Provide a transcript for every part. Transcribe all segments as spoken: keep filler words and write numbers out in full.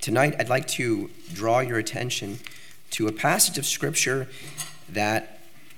Tonight, I'd like to draw your attention to a passage of Scripture that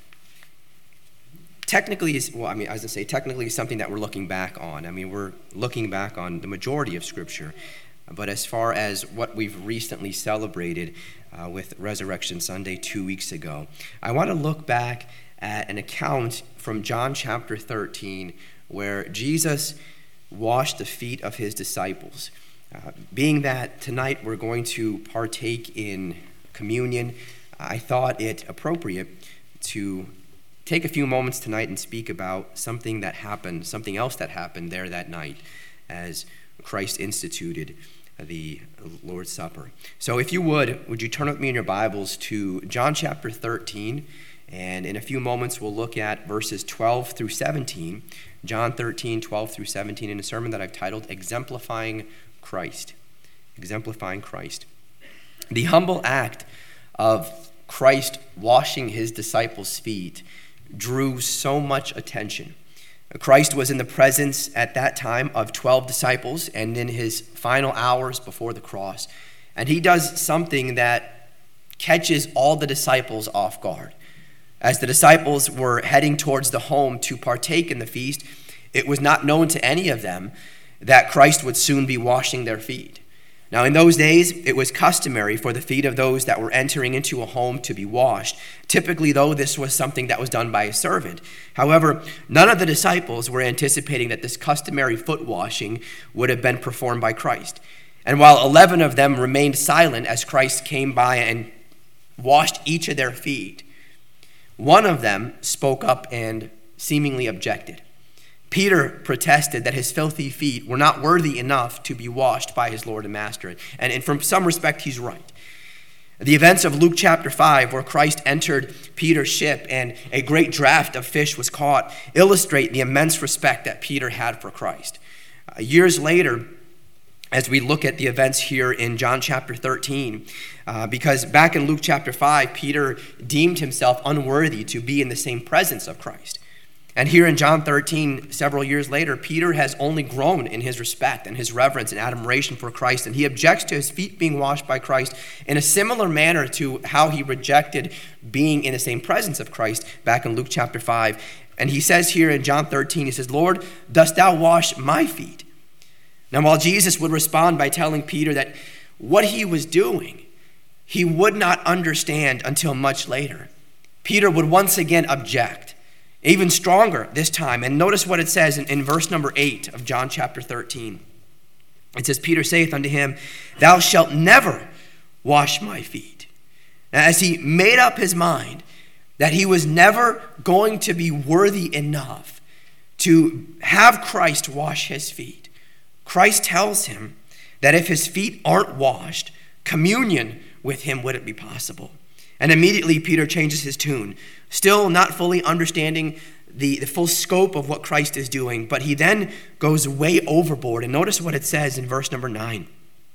technically is, well, I mean, I was going to say, technically is something that we're looking back on. I mean, we're looking back on the majority of Scripture. But as far as what we've recently celebrated uh, with Resurrection Sunday two weeks ago, I want to look back at an account from John chapter thirteen where Jesus washed the feet of his disciples. Uh, being that tonight we're going to partake in communion, I thought it appropriate to take a few moments tonight and speak about something that happened, something else that happened there that night as Christ instituted the Lord's Supper. So if you would, would you turn with me in your Bibles to John chapter thirteen, and in a few moments we'll look at verses twelve through seventeen, John thirteen, twelve through seventeen, in a sermon that I've titled Exemplifying Christ. Exemplifying Christ. The humble act of Christ washing his disciples' feet drew so much attention. Christ was in the presence at that time of twelve disciples and in his final hours before the cross. And he does something that catches all the disciples off guard. As the disciples were heading towards the home to partake in the feast, it was not known to any of them that Christ would soon be washing their feet. Now, in those days, it was customary for the feet of those that were entering into a home to be washed. Typically, though, this was something that was done by a servant. However, none of the disciples were anticipating that this customary foot washing would have been performed by Christ. And while eleven of them remained silent as Christ came by and washed each of their feet, one of them spoke up and seemingly objected. Peter protested that his filthy feet were not worthy enough to be washed by his Lord and Master. And, and from some respect, he's right. The events of Luke chapter five, where Christ entered Peter's ship and a great draft of fish was caught, illustrate the immense respect that Peter had for Christ. Uh, years later, as we look at the events here in John chapter thirteen, uh, because back in Luke chapter five, Peter deemed himself unworthy to be in the same presence of Christ. And here in John thirteen, several years later, Peter has only grown in his respect and his reverence and admiration for Christ, and he objects to his feet being washed by Christ in a similar manner to how he rejected being in the same presence of Christ back in Luke chapter five. And he says here in John thirteen, he says, "Lord, dost thou wash my feet?" Now, while Jesus would respond by telling Peter that what he was doing, he would not understand until much later, Peter would once again object. Even stronger this time. And notice what it says in, in verse number eight of John chapter thirteen. It says, "Peter saith unto him, Thou shalt never wash my feet." Now, as he made up his mind that he was never going to be worthy enough to have Christ wash his feet, Christ tells him that if his feet aren't washed, communion with him wouldn't be possible. And immediately Peter changes his tune, still not fully understanding the, the full scope of what Christ is doing, but he then goes way overboard. And notice what it says in verse number nine.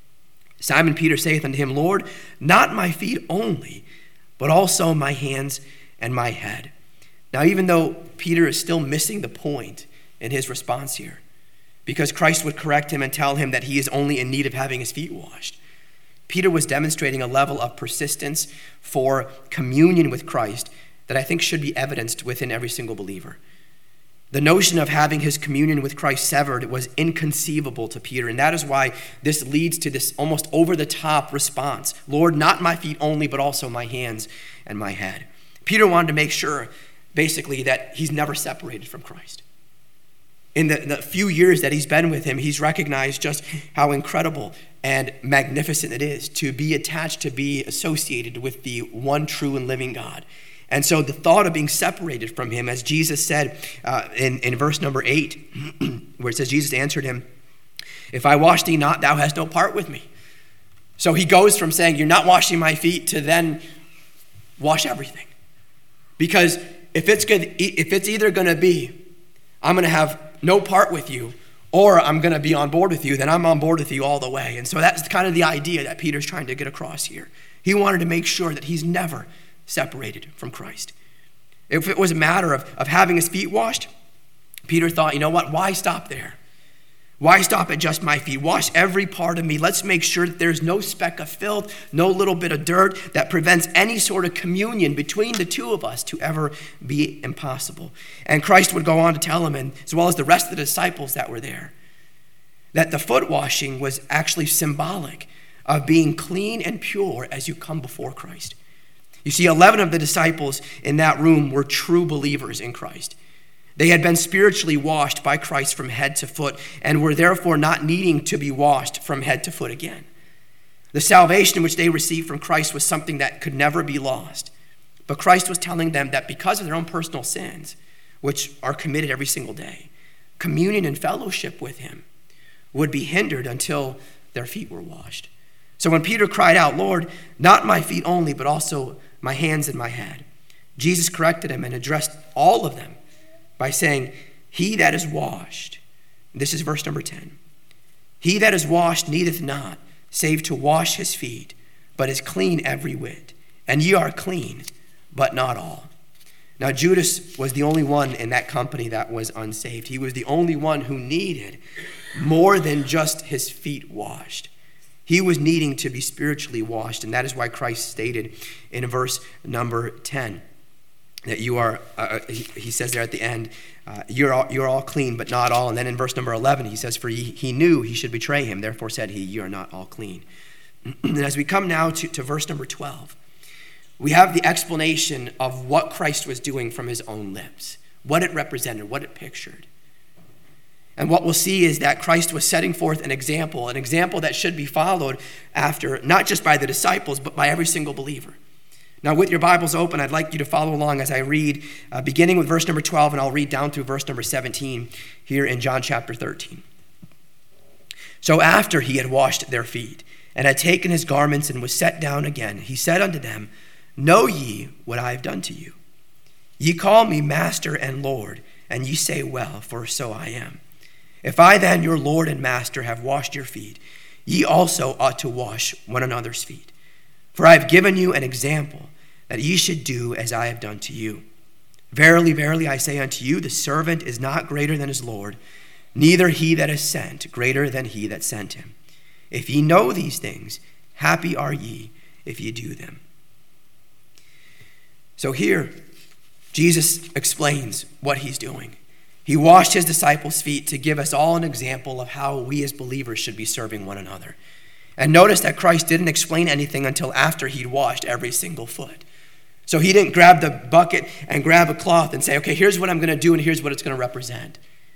"Simon Peter saith unto him, Lord, not my feet only, but also my hands and my head." Now, even though Peter is still missing the point in his response here, because Christ would correct him and tell him that he is only in need of having his feet washed, Peter was demonstrating a level of persistence for communion with Christ that I think should be evidenced within every single believer. The notion of having his communion with Christ severed was inconceivable to Peter, and that is why this leads to this almost over-the-top response. "Lord, not my feet only, but also my hands and my head." Peter wanted to make sure, basically, that he's never separated from Christ. In the, the few years that he's been with him, he's recognized just how incredible and magnificent it is to be attached, to be associated with the one true and living God. And so the thought of being separated from him, as Jesus said uh, in, in verse number eight, where it says, Jesus answered him, "If I wash thee not, thou hast no part with me." So he goes from saying, "You're not washing my feet," to then wash everything. Because if it's good, if it's either going to be, I'm going to have no part with you, or I'm going to be on board with you, then I'm on board with you all the way. And so that's kind of the idea that Peter's trying to get across here. He wanted to make sure that he's never separated from Christ. If it was a matter of, of having his feet washed, Peter thought, you know what, why stop there? Why stop at just my feet? Wash every part of me. Let's make sure that there's no speck of filth, no little bit of dirt that prevents any sort of communion between the two of us to ever be impossible. And Christ would go on to tell him, and as well as the rest of the disciples that were there, that the foot washing was actually symbolic of being clean and pure as you come before Christ. You see, eleven of the disciples in that room were true believers in Christ. They had been spiritually washed by Christ from head to foot and were therefore not needing to be washed from head to foot again. The salvation which they received from Christ was something that could never be lost. But Christ was telling them that because of their own personal sins, which are committed every single day, communion and fellowship with him would be hindered until their feet were washed. So when Peter cried out, "Lord, not my feet only, but also my hands and my head," Jesus corrected him and addressed all of them by saying, "He that is washed," this is verse number ten, "he that is washed needeth not, save to wash his feet, but is clean every whit. And ye are clean, but not all." Now Judas was the only one in that company that was unsaved. He was the only one who needed more than just his feet washed. He was needing to be spiritually washed, and that is why Christ stated in verse number ten, that you are, uh, he, he says there at the end, uh, you're, all, you're all clean, but not all. And then in verse number eleven, he says, for he, he knew he should betray him. Therefore said he, you are not all clean. And as we come now to, to verse number twelve, we have the explanation of what Christ was doing from his own lips, what it represented, what it pictured. And what we'll see is that Christ was setting forth an example, an example that should be followed after, not just by the disciples, but by every single believer. Now, with your Bibles open, I'd like you to follow along as I read, uh, beginning with verse number twelve, and I'll read down through verse number seventeen here in John chapter thirteen. So after he had washed their feet, and had taken his garments, and was set down again, he said unto them, Know ye what I have done to you? Ye call me Master and Lord, and ye say well, for so I am. If I then, your Lord and Master, have washed your feet, ye also ought to wash one another's feet. For I have given you an example, that ye should do as I have done to you. Verily, verily, I say unto you, the servant is not greater than his Lord, neither he that is sent greater than he that sent him. If ye know these things, happy are ye if ye do them. So here, Jesus explains what he's doing. He washed his disciples' feet to give us all an example of how we as believers should be serving one another. And notice that Christ didn't explain anything until after he'd washed every single foot. So he didn't grab the bucket and grab a cloth and say, okay, here's what I'm going to do and here's what it's going to represent.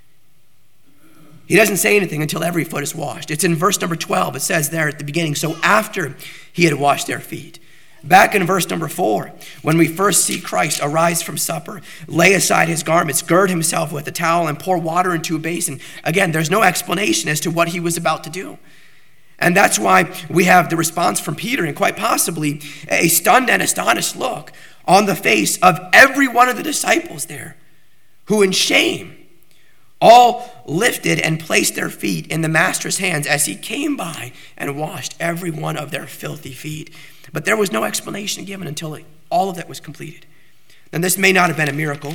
He doesn't say anything until every foot is washed. It's in verse number twelve. It says there at the beginning, so after he had washed their feet. Back in verse number four, when we first see Christ arise from supper, lay aside his garments, gird himself with a towel, and pour water into a basin. Again, there's no explanation as to what he was about to do. And that's why we have the response from Peter, and quite possibly a stunned and astonished look on the face of every one of the disciples there, who in shame all lifted and placed their feet in the master's hands as he came by and washed every one of their filthy feet. But there was no explanation given until all of that was completed. And this may not have been a miracle,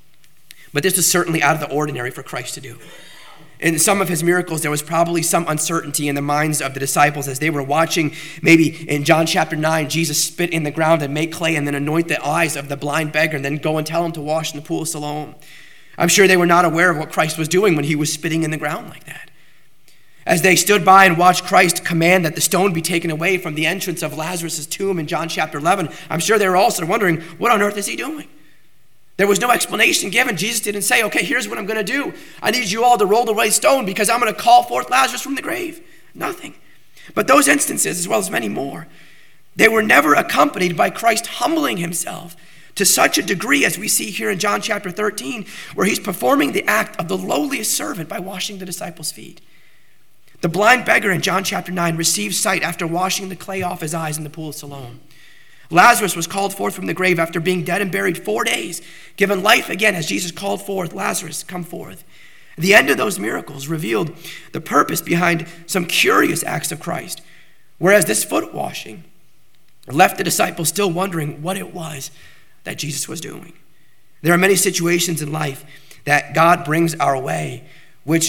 but this was certainly out of the ordinary for Christ to do. In some of his miracles, there was probably some uncertainty in the minds of the disciples as they were watching, maybe in John chapter nine, Jesus spit in the ground and make clay and then anoint the eyes of the blind beggar and then go and tell him to wash in the pool of Siloam. I'm sure they were not aware of what Christ was doing when he was spitting in the ground like that. As they stood by and watched Christ command that the stone be taken away from the entrance of Lazarus' tomb in John chapter eleven, I'm sure they were also wondering, what on earth is he doing? There was no explanation given. Jesus didn't say, okay, here's what I'm going to do. I need you all to roll the right stone because I'm going to call forth Lazarus from the grave. Nothing. But those instances, as well as many more, they were never accompanied by Christ humbling himself to such a degree as we see here in John chapter thirteen, where he's performing the act of the lowliest servant by washing the disciples' feet. The blind beggar in John chapter nine received sight after washing the clay off his eyes in the pool of Siloam. Lazarus was called forth from the grave after being dead and buried four days, given life again as Jesus called forth, Lazarus, come forth. The end of those miracles revealed the purpose behind some curious acts of Christ, whereas this foot washing left the disciples still wondering what it was that Jesus was doing. There are many situations in life that God brings our way, which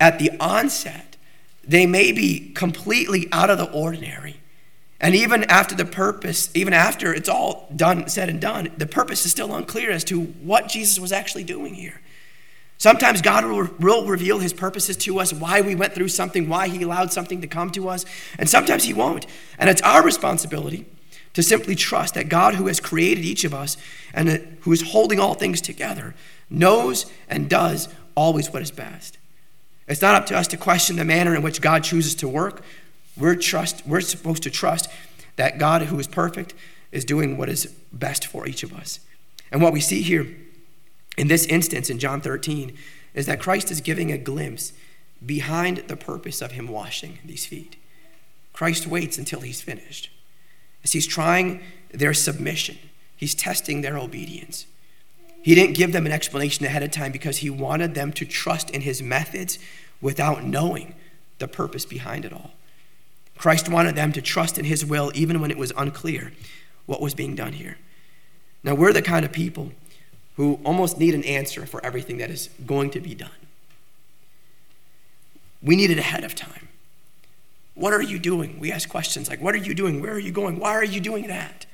at the onset, they may be completely out of the ordinary. And even after the purpose, even after it's all done, said and done, the purpose is still unclear as to what Jesus was actually doing here. Sometimes God will, will reveal his purposes to us, why we went through something, why he allowed something to come to us, and sometimes he won't. And it's our responsibility to simply trust that God, who has created each of us and who is holding all things together, knows and does always what is best. It's not up to us to question the manner in which God chooses to work. We're trust, we're supposed to trust that God, who is perfect, is doing what is best for each of us. And what we see here in this instance in John thirteen is that Christ is giving a glimpse behind the purpose of him washing these feet. Christ waits until he's finished. As he's trying their submission, he's testing their obedience. He didn't give them an explanation ahead of time because he wanted them to trust in his methods without knowing the purpose behind it all. Christ wanted them to trust in his will even when it was unclear what was being done here. Now, we're the kind of people who almost need an answer for everything that is going to be done. We need it ahead of time. What are you doing? We ask questions like, what are you doing? Where are you going? Why are you doing that?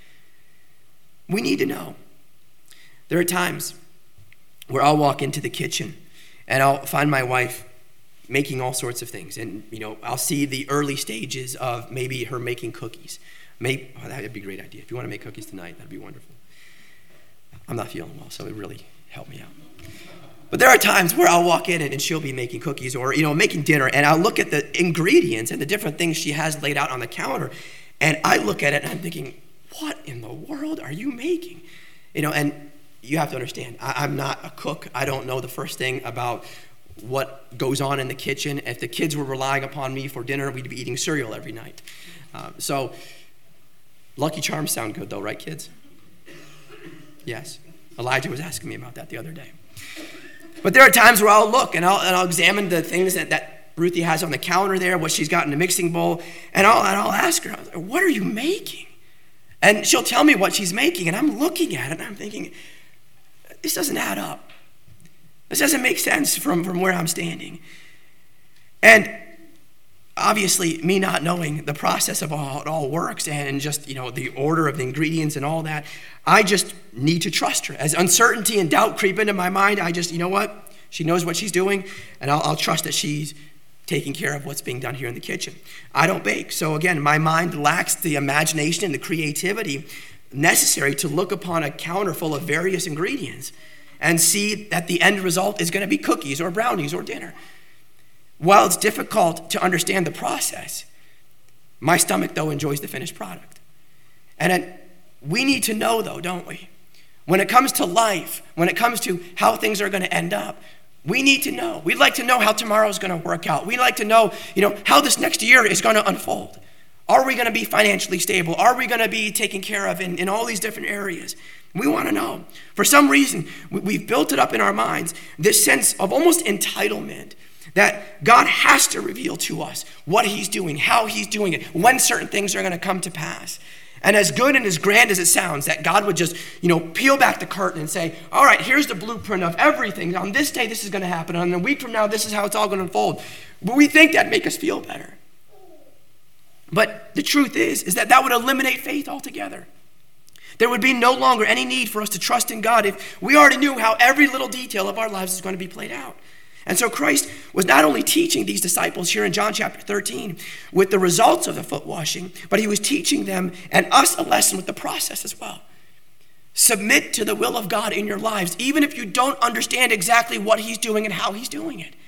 We need to know. There are times where I'll walk into the kitchen and I'll find my wife making all sorts of things. And, you know, I'll see the early stages of maybe her making cookies. Maybe, oh, that would be a great idea. If you want to make cookies tonight, that'd be wonderful. I'm not feeling well, so it really helped me out. But there are times where I'll walk in and she'll be making cookies or, you know, making dinner, and I'll look at the ingredients and the different things she has laid out on the counter, and I look at it and I'm thinking, what in the world are you making? You know, and you have to understand, I, I'm not a cook. I don't know the first thing about what goes on in the kitchen. If the kids were relying upon me for dinner, we'd be eating cereal every night. Um, so Lucky Charms sound good though, right, kids? Yes. Elijah was asking me about that the other day. But there are times where I'll look and I'll, and I'll examine the things that, that Ruthie has on the counter there, what she's got in the mixing bowl, and I'll, and I'll ask her, what are you making? And she'll tell me what she's making, and I'm looking at it and I'm thinking, this doesn't add up. This doesn't make sense from, from where I'm standing. And obviously, me not knowing the process of how it all works and just, you know, the order of the ingredients and all that, I just need to trust her. As uncertainty and doubt creep into my mind, I just, you know what? She knows what she's doing, and I'll, I'll trust that she's taking care of what's being done here in the kitchen. I don't bake. So again, my mind lacks the imagination and the creativity necessary to look upon a counter full of various ingredients and see that the end result is going to be cookies or brownies or dinner. While it's difficult to understand the process, my stomach, though, enjoys the finished product. And it, we need to know, though, don't we? When it comes to life, when it comes to how things are going to end up, we need to know. We'd like to know how tomorrow is going to work out. We'd like to know, you know, how this next year is going to unfold. Are we going to be financially stable? Are we going to be taken care of in, in all these different areas? We want to know. For some reason, we, we've built it up in our minds, this sense of almost entitlement, that God has to reveal to us what he's doing, how he's doing it, when certain things are going to come to pass. And as good and as grand as it sounds, that God would just, you know, peel back the curtain and say, all right, here's the blueprint of everything. On this day, this is going to happen. And a week from now, this is how it's all going to unfold. But we think that'd make us feel better. But the truth is, is that that would eliminate faith altogether. There would be no longer any need for us to trust in God if we already knew how every little detail of our lives is going to be played out. And so Christ was not only teaching these disciples here in John chapter thirteen with the results of the foot washing, but he was teaching them and us a lesson with the process as well. Submit to the will of God in your lives, even if you don't understand exactly what he's doing and how he's doing it.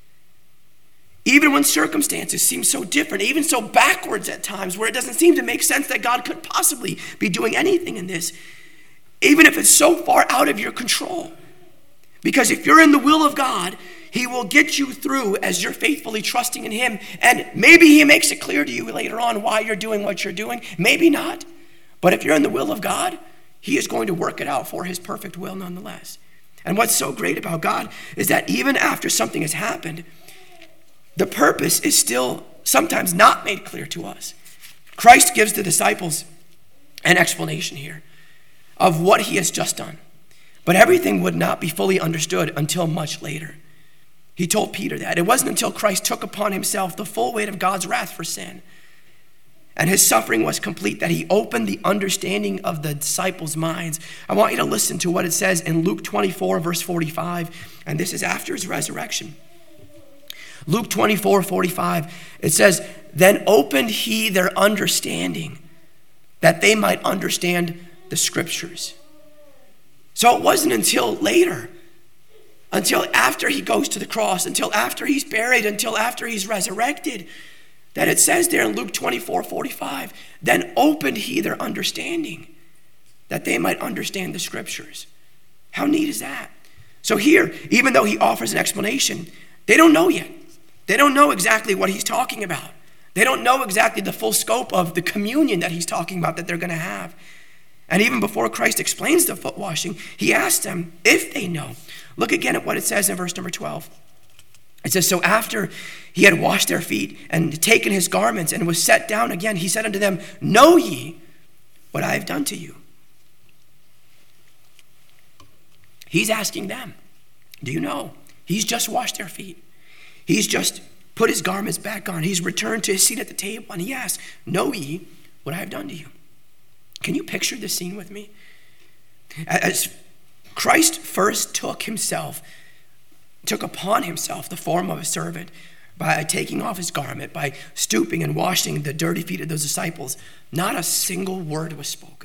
Even when circumstances seem so different, even so backwards at times, where it doesn't seem to make sense that God could possibly be doing anything in this, even if it's so far out of your control. Because if you're in the will of God, he will get you through as you're faithfully trusting in him. And maybe he makes it clear to you later on why you're doing what you're doing. Maybe not. But if you're in the will of God, he is going to work it out for his perfect will nonetheless. And what's so great about God is that even after something has happened, the purpose is still sometimes not made clear to us. Christ gives the disciples an explanation here of what he has just done. But everything would not be fully understood until much later. He told Peter that. It wasn't until Christ took upon himself the full weight of God's wrath for sin, and his suffering was complete, that he opened the understanding of the disciples' minds. I want you to listen to what it says in Luke twenty-four, verse forty-five, and this is after his resurrection. Luke twenty-four, forty-five, it says, "Then opened he their understanding, that they might understand the scriptures." So it wasn't until later, until after he goes to the cross, until after he's buried, until after he's resurrected, that it says there in Luke twenty-four, forty-five, "Then opened he their understanding, that they might understand the scriptures." How neat is that? So here, even though he offers an explanation, they don't know yet. They don't know exactly what he's talking about. They don't know exactly the full scope of the communion that he's talking about that they're going to have. And even before Christ explains the foot washing, he asks them if they know. Look again at what it says in verse number twelve. It says, "So after he had washed their feet and taken his garments and was set down again, he said unto them, Know ye what I have done to you?" He's asking them, do you know? He's just washed their feet. He's just put his garments back on. He's returned to his seat at the table, and he asks, "Know ye what I have done to you?" Can you picture this scene with me? As Christ first took himself, took upon himself the form of a servant by taking off his garment, by stooping and washing the dirty feet of those disciples, not a single word was spoken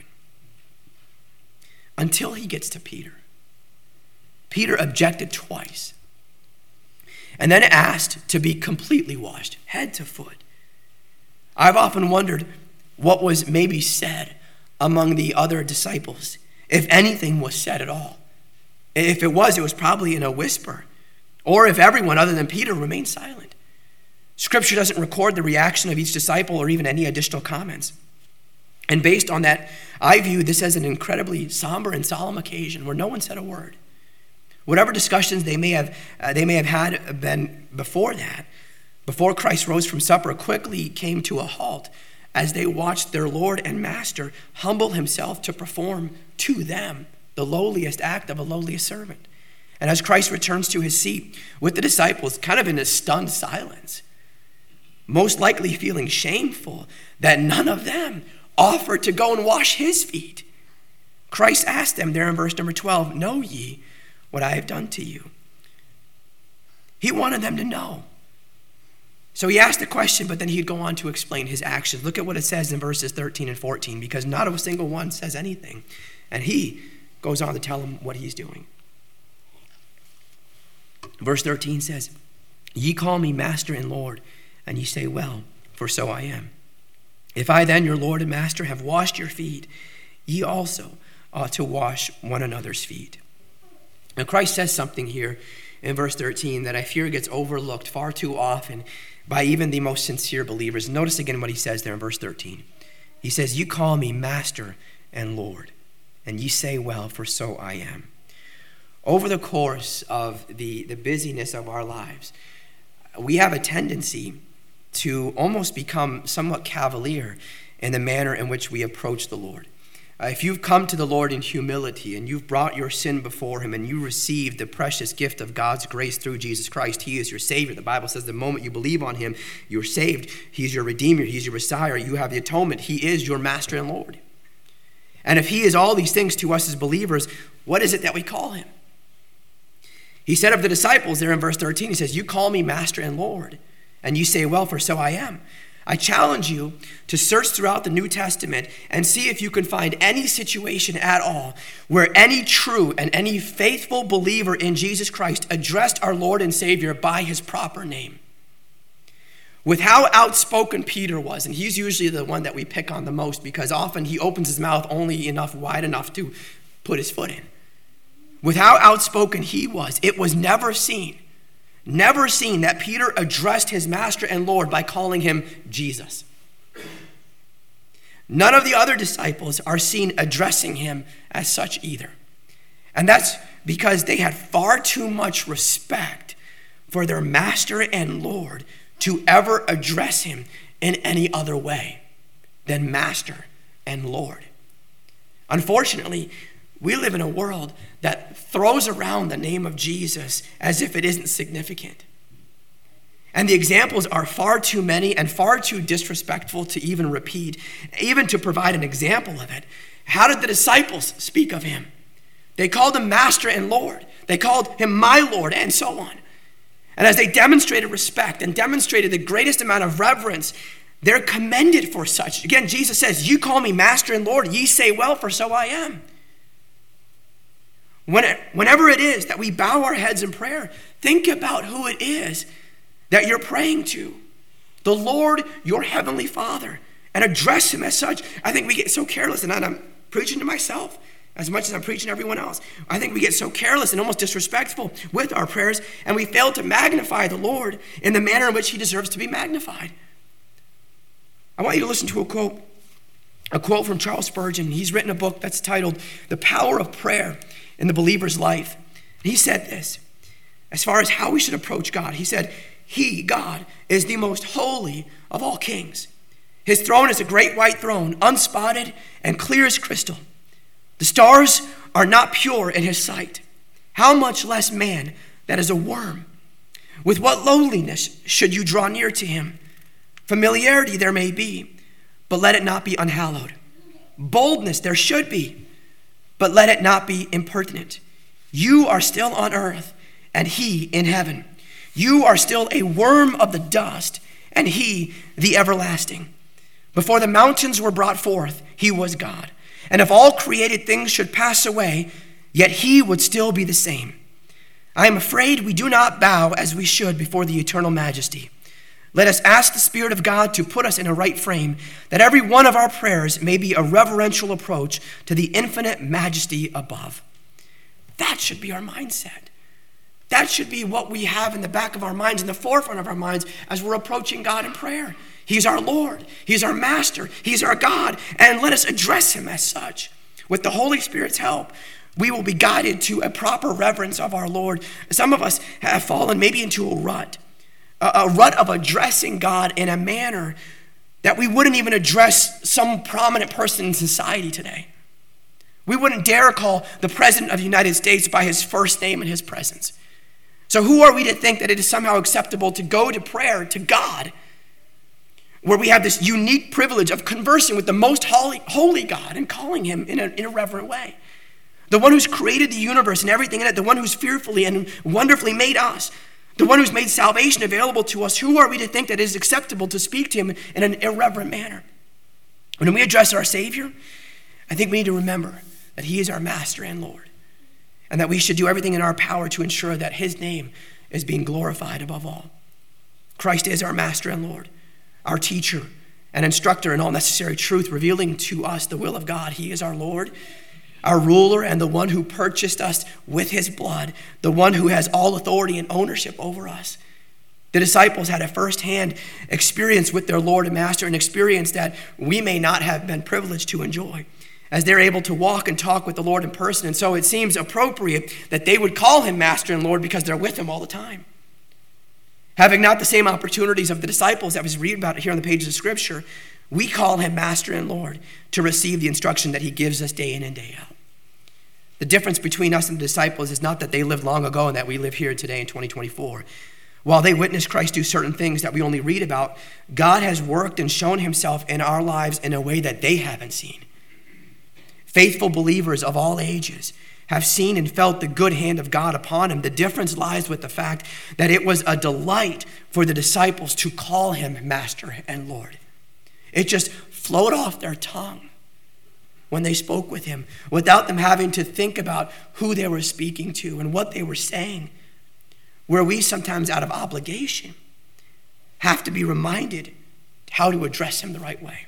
until he gets to Peter. Peter objected twice, and then asked to be completely washed, head to foot. I've often wondered what was maybe said among the other disciples, if anything was said at all. If it was, it was probably in a whisper, or if everyone other than Peter remained silent. Scripture doesn't record the reaction of each disciple or even any additional comments. And based on that, I view this as an incredibly somber and solemn occasion where no one said a word. Whatever discussions they may have uh, they may have had been before that, before Christ rose from supper, quickly came to a halt as they watched their Lord and Master humble himself to perform to them the lowliest act of a lowliest servant. And as Christ returns to his seat with the disciples, kind of in a stunned silence, most likely feeling shameful that none of them offered to go and wash his feet, Christ asked them there in verse number twelve, "Know ye what I have done to you?" He wanted them to know. So he asked the question, but then he'd go on to explain his actions. Look at what it says in verses thirteen and fourteen, because not a single one says anything. And he goes on to tell them what he's doing. Verse thirteen says, "Ye call me Master and Lord, and ye say, Well, for so I am. If I then, your Lord and Master, have washed your feet, ye also ought to wash one another's feet." Now Christ says something here in verse thirteen that I fear gets overlooked far too often by even the most sincere believers. Notice again what he says there in verse thirteen. He says, "You call me Master and Lord, and ye say, Well, for so I am." Over the course of the, the busyness of our lives, we have a tendency to almost become somewhat cavalier in the manner in which we approach the Lord. Uh, if you've come to the Lord in humility and you've brought your sin before him and you received the precious gift of God's grace through Jesus Christ, he is your Savior. The Bible says the moment you believe on him, you're saved. He's your Redeemer. He's your Messiah. You have the atonement. He is your Master and Lord. And if he is all these things to us as believers, what is it that we call him? He said of the disciples there in verse thirteen, he says, "You call me Master and Lord, and you say, Well, for so I am." I challenge you to search throughout the New Testament and see if you can find any situation at all where any true and any faithful believer in Jesus Christ addressed our Lord and Savior by his proper name. With how outspoken Peter was, and he's usually the one that we pick on the most because often he opens his mouth only enough wide enough to put his foot in. With how outspoken he was, it was never seen Never seen that Peter addressed his Master and Lord by calling him Jesus. None of the other disciples are seen addressing him as such either. And that's because they had far too much respect for their Master and Lord to ever address him in any other way than Master and Lord. Unfortunately, We live in a world that throws around the name of Jesus as if it isn't significant. And the examples are far too many and far too disrespectful to even repeat, even to provide an example of it. How did the disciples speak of him? They called him Master and Lord. They called him my Lord, and so on. And as they demonstrated respect and demonstrated the greatest amount of reverence, they're commended for such. Again, Jesus says, you call me Master and Lord, ye say, well, for so I am. When it, whenever it is that we bow our heads in prayer, think about who it is that you're praying to. The Lord, your heavenly Father, and address him as such. I think we get so careless, and I'm preaching to myself as much as I'm preaching to everyone else. I think we get so careless and almost disrespectful with our prayers, and we fail to magnify the Lord in the manner in which he deserves to be magnified. I want you to listen to a quote, a quote from Charles Spurgeon. He's written a book that's titled The Power of Prayer in the Believer's Life. He said this, as far as how we should approach God. He said, he, God, is the most holy of all kings. His throne is a great white throne, unspotted and clear as crystal. The stars are not pure in his sight. How much less man that is a worm? With what lowliness should you draw near to him? Familiarity there may be, but let it not be unhallowed. Boldness there should be, but let it not be impertinent. You are still on earth, and he in heaven. You are still a worm of the dust, and he the everlasting. Before the mountains were brought forth, he was God. And if all created things should pass away, yet he would still be the same. I am afraid we do not bow as we should before the eternal majesty. Let us ask the Spirit of God to put us in a right frame, that every one of our prayers may be a reverential approach to the infinite majesty above. That should be our mindset. That should be what we have in the back of our minds, in the forefront of our minds, as we're approaching God in prayer. He's our Lord. He's our Master. He's our God. And let us address him as such. With the Holy Spirit's help, we will be guided to a proper reverence of our Lord. Some of us have fallen maybe into a rut, a, a rut of addressing God in a manner that we wouldn't even address some prominent person in society today. We wouldn't dare call the President of the United States by his first name in his presence. So who are we to think that it is somehow acceptable to go to prayer to God, where we have this unique privilege of conversing with the most holy, holy God and calling him in an irreverent way? The one who's created the universe and everything in it, the one who's fearfully and wonderfully made us, the one who's made salvation available to us. Who are we to think that it is acceptable to speak to him in an irreverent manner? When we address our Savior, I think we need to remember that he is our Master and Lord, and that we should do everything in our power to ensure that his name is being glorified above all. Christ is our Master and Lord, our teacher and instructor in all necessary truth, revealing to us the will of God. He is our Lord, our ruler, and the one who purchased us with his blood, the one who has all authority and ownership over us. The disciples had a firsthand experience with their Lord and Master, an experience that we may not have been privileged to enjoy, as they're able to walk and talk with the Lord in person. And so it seems appropriate that they would call him Master and Lord because they're with him all the time. Having not the same opportunities of the disciples that we read about here on the pages of Scripture, we call him Master and Lord to receive the instruction that he gives us day in and day out. The difference between us and the disciples is not that they lived long ago and that we live here today in twenty twenty-four. While they witnessed Christ do certain things that we only read about, God has worked and shown himself in our lives in a way that they haven't seen. Faithful believers of all ages have seen and felt the good hand of God upon him. The difference lies with the fact that it was a delight for the disciples to call him Master and Lord. It just flowed off their tongue when they spoke with him, without them having to think about who they were speaking to and what they were saying. Where we sometimes, out of obligation, have to be reminded how to address him the right way.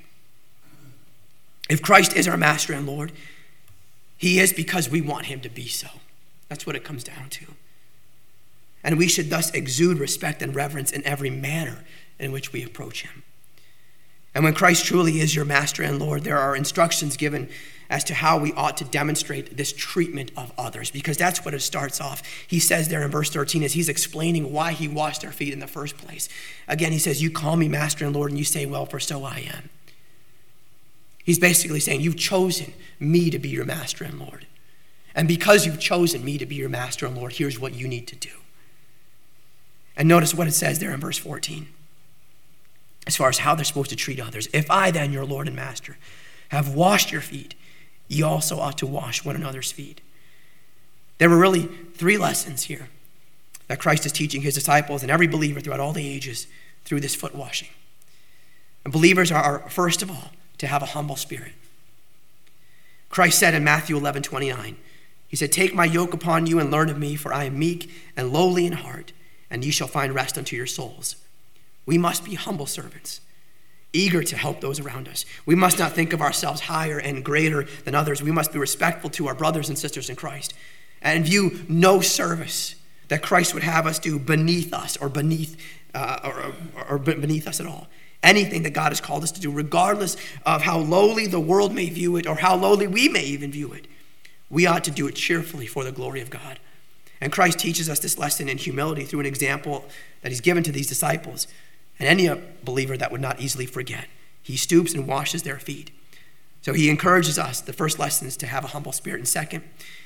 If Christ is our Master and Lord, he is because we want him to be so. That's what it comes down to. And we should thus exude respect and reverence in every manner in which we approach him. And when Christ truly is your Master and Lord, there are instructions given as to how we ought to demonstrate this treatment of others, because that's what it starts off. He says there in verse thirteen, as he's explaining why he washed their feet in the first place. Again, he says, you call me Master and Lord, and you say, well, for so I am. He's basically saying, you've chosen me to be your Master and Lord. And because you've chosen me to be your master and Lord, here's what you need to do. And notice what it says there in verse fourteen, as far as how they're supposed to treat others. If I then, your Lord and master, have washed your feet, ye also ought to wash one another's feet. There were really three lessons here that Christ is teaching his disciples and every believer throughout all the ages through this foot washing. And believers are, first of all, to have a humble spirit. Christ said in Matthew eleven twenty-nine, he said, take my yoke upon you and learn of me, for I am meek and lowly in heart, and ye shall find rest unto your souls. We must be humble servants, eager to help those around us. We must not think of ourselves higher and greater than others. We must be respectful to our brothers and sisters in Christ and view no service that Christ would have us do beneath us or beneath uh, or, or, or beneath us at all. Anything that God has called us to do, regardless of how lowly the world may view it or how lowly we may even view it, we ought to do it cheerfully for the glory of God. And Christ teaches us this lesson in humility through an example that he's given to these disciples. And any believer that would not easily forget. He stoops and washes their feet. So he encourages us. The first lesson is to have a humble spirit. And second,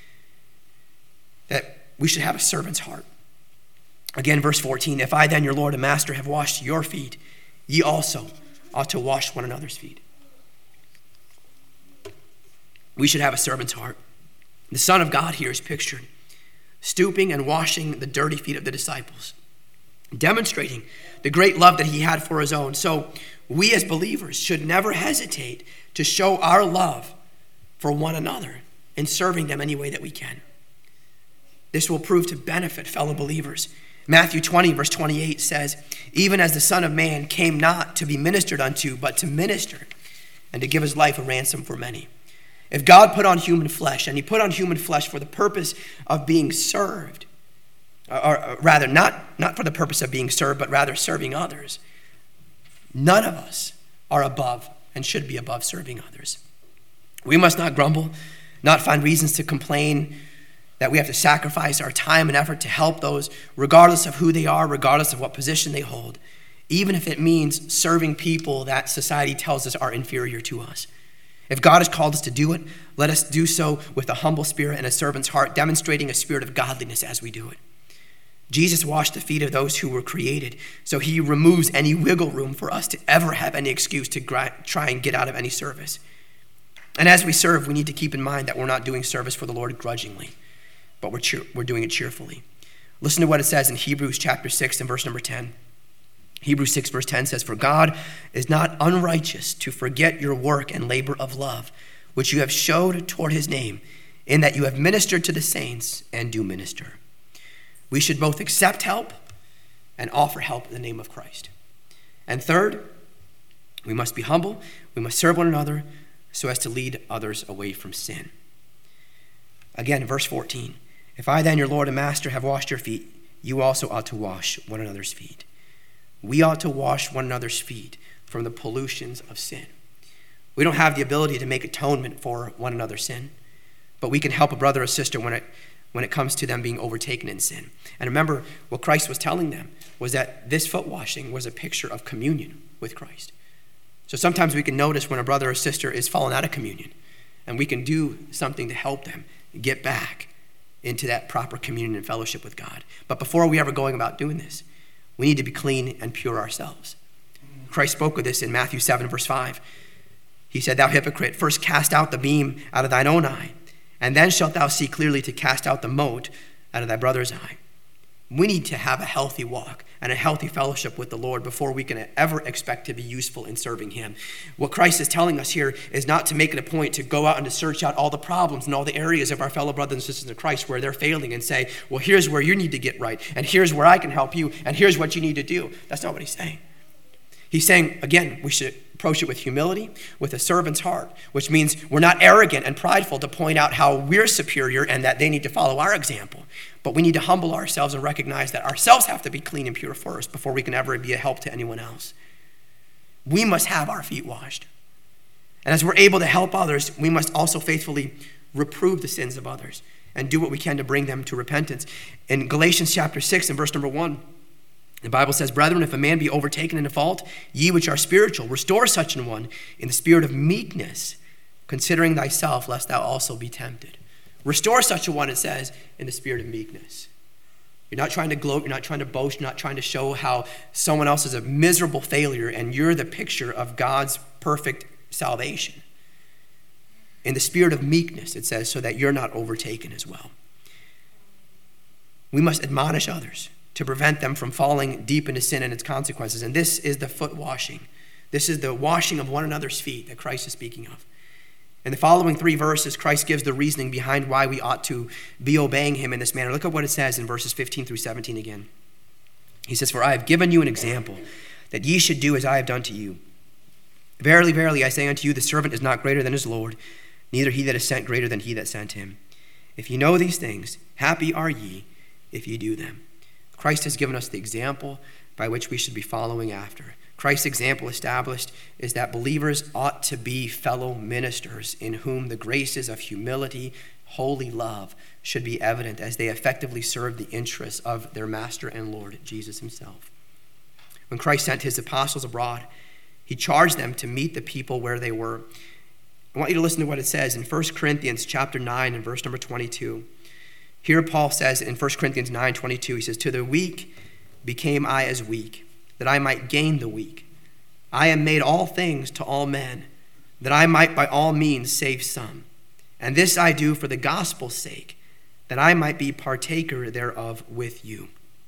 that we should have a servant's heart. Again, verse fourteen, if I then, your Lord and master, have washed your feet, ye also ought to wash one another's feet. We should have a servant's heart. The Son of God here is pictured stooping and washing the dirty feet of the disciples, demonstrating the great love that he had for his own. So we as believers should never hesitate to show our love for one another in serving them any way that we can. This will prove to benefit fellow believers. Matthew twenty, verse twenty-eight says, even as the Son of Man came not to be ministered unto, but to minister and to give his life a ransom for many. If God put on human flesh, and he put on human flesh for the purpose of being served, or rather not, not for the purpose of being served, but rather serving others, none of us are above and should be above serving others. We must not grumble, not find reasons to complain that we have to sacrifice our time and effort to help those, regardless of who they are, regardless of what position they hold, even if it means serving people that society tells us are inferior to us. If God has called us to do it, let us do so with a humble spirit and a servant's heart, demonstrating a spirit of godliness as we do it. Jesus washed the feet of those who were created, so he removes any wiggle room for us to ever have any excuse to try and get out of any service. And as we serve, we need to keep in mind that we're not doing service for the Lord grudgingly, but we're, cheer- we're doing it cheerfully. Listen to what it says in Hebrews chapter six and verse number ten. Hebrews six verse ten says, for God is not unrighteous to forget your work and labor of love, which you have showed toward his name, in that you have ministered to the saints and do minister. We should both accept help and offer help in the name of Christ. And third, we must be humble. We must serve one another so as to lead others away from sin. Again, verse fourteen, if I then, your Lord and master, have washed your feet, you also ought to wash one another's feet. We ought to wash one another's feet from the pollutions of sin. We don't have the ability to make atonement for one another's sin, but we can help a brother or sister when it when it comes to them being overtaken in sin. And remember, what Christ was telling them was that this foot washing was a picture of communion with Christ. So sometimes we can notice when a brother or sister is falling out of communion, and we can do something to help them get back into that proper communion and fellowship with God. But before we ever going about doing this, we need to be clean and pure ourselves. Christ spoke of this in Matthew seven, verse five. He said, thou hypocrite, first cast out the beam out of thine own eye, and then shalt thou see clearly to cast out the mote out of thy brother's eye. We need to have a healthy walk and a healthy fellowship with the Lord before we can ever expect to be useful in serving him. What Christ is telling us here is not to make it a point to go out and to search out all the problems and all the areas of our fellow brothers and sisters in Christ where they're failing and say, well, here's where you need to get right, and here's where I can help you, and here's what you need to do. That's not what he's saying. He's saying, again, we should approach it with humility, with a servant's heart, which means we're not arrogant and prideful to point out how we're superior and that they need to follow our example. But we need to humble ourselves and recognize that ourselves have to be clean and pure first before we can ever be a help to anyone else. We must have our feet washed. And as we're able to help others, we must also faithfully reprove the sins of others and do what we can to bring them to repentance. In Galatians chapter six and verse number one, the Bible says, brethren, if a man be overtaken in a fault, ye which are spiritual, restore such an one in the spirit of meekness, considering thyself, lest thou also be tempted. Restore such a one, it says, in the spirit of meekness. You're not trying to gloat, you're not trying to boast, you're not trying to show how someone else is a miserable failure and you're the picture of God's perfect salvation. In the spirit of meekness, it says, so that you're not overtaken as well. We must admonish others to prevent them from falling deep into sin and its consequences. And this is the foot washing. This is the washing of one another's feet that Christ is speaking of. In the following three verses, Christ gives the reasoning behind why we ought to be obeying him in this manner. Look at what it says in verses fifteen through seventeen again. He says, for I have given you an example, that ye should do as I have done to you. Verily, verily, I say unto you, the servant is not greater than his Lord, neither he that is sent greater than he that sent him. If ye know these things, happy are ye if ye do them. Christ has given us the example by which we should be following after. Christ's example established is that believers ought to be fellow ministers in whom the graces of humility, holy love should be evident as they effectively serve the interests of their master and Lord, Jesus himself. When Christ sent his apostles abroad, he charged them to meet the people where they were. I want you to listen to what it says in First Corinthians chapter nine and verse number twenty-two. Here Paul says in First Corinthians nine twenty-two, he says, to the weak became I as weak, that I might gain the weak. I am made all things to all men, that I might by all means save some. And this I do for the gospel's sake, that I might be partaker thereof with you.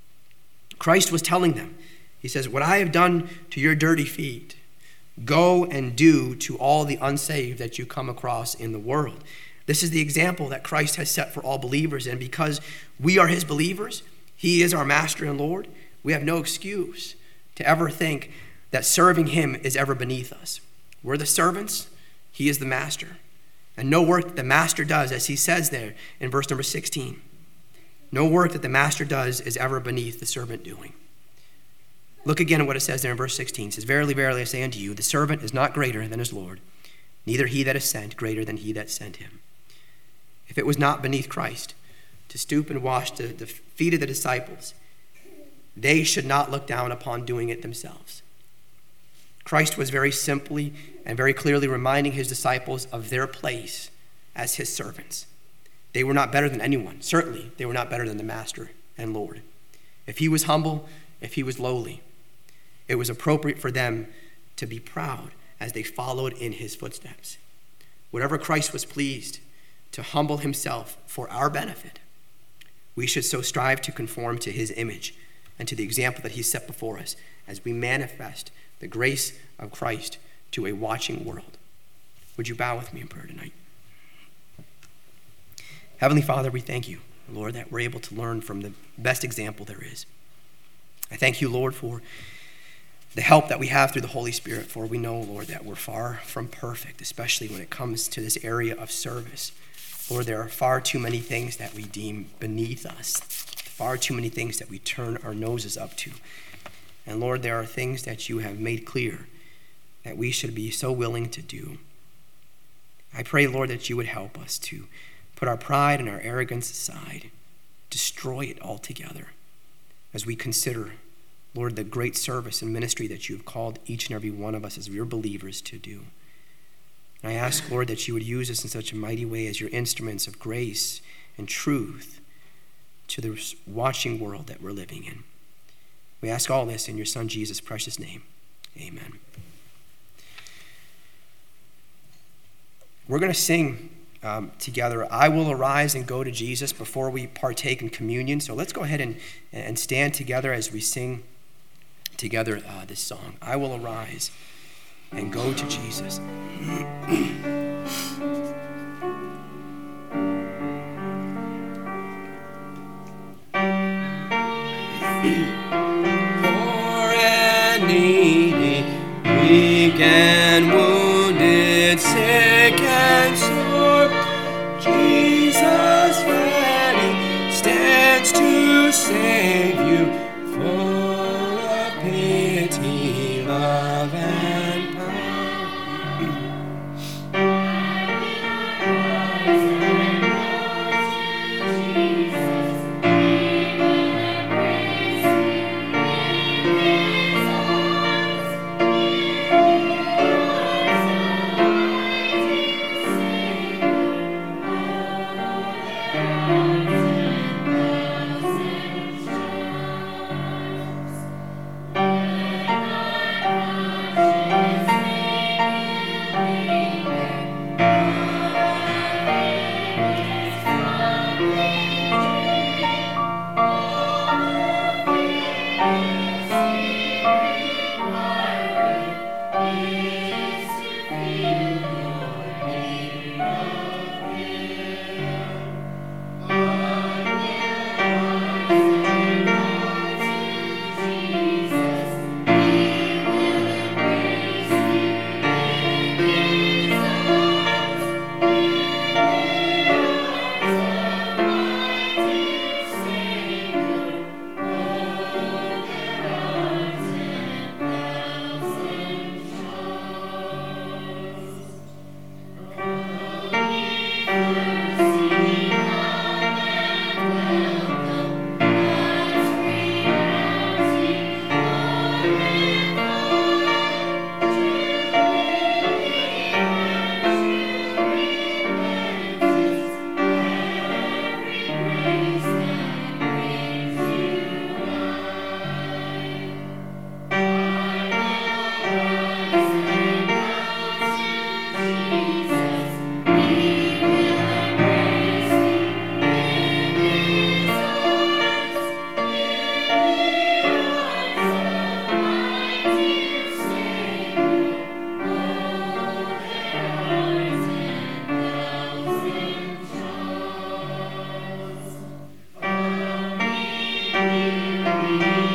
Christ was telling them, he says, what I have done to your dirty feet, go and do to all the unsaved that you come across in the world. This is the example that Christ has set for all believers. And because we are his believers, he is our master and Lord, we have no excuse to ever think that serving him is ever beneath us. We're the servants, he is the master. And no work that the master does, as he says there in verse number sixteen, no work that the master does is ever beneath the servant doing. Look again at what it says there in verse sixteen. It says, verily, verily, I say unto you, the servant is not greater than his Lord, neither he that is sent greater than he that sent him. If it was not beneath Christ to stoop and wash the, the feet of the disciples, they should not look down upon doing it themselves. Christ was very simply and very clearly reminding his disciples of their place as his servants. They were not better than anyone. Certainly, they were not better than the master and Lord. If he was humble, if he was lowly, it was appropriate for them to be proud as they followed in his footsteps. Whatever Christ was pleased to humble himself for our benefit, we should so strive to conform to his image and to the example that he set before us as we manifest the grace of Christ to a watching world. Would you bow with me in prayer tonight? Heavenly Father, we thank you, Lord, that we're able to learn from the best example there is. I thank you, Lord, for the help that we have through the Holy Spirit, for we know, Lord, that we're far from perfect, especially when it comes to this area of service. Lord, there are far too many things that we deem beneath us, far too many things that we turn our noses up to. And Lord, there are things that you have made clear that we should be so willing to do. I pray, Lord, that you would help us to put our pride and our arrogance aside, destroy it altogether as we consider, Lord, the great service and ministry that you have called each and every one of us as your believers to do. And I ask, Lord, that you would use us in such a mighty way as your instruments of grace and truth to the watching world that we're living in. We ask all this in your Son, Jesus' precious name. Amen. We're going to sing um, together, I Will Arise and Go to Jesus, before we partake in communion. So let's go ahead and, and stand together as we sing together uh, this song. I will arise and go to Jesus. Poor and needy, weak and wounded, sick and sore, Jesus ready stands to save you, full of pity, love, and power. Amen.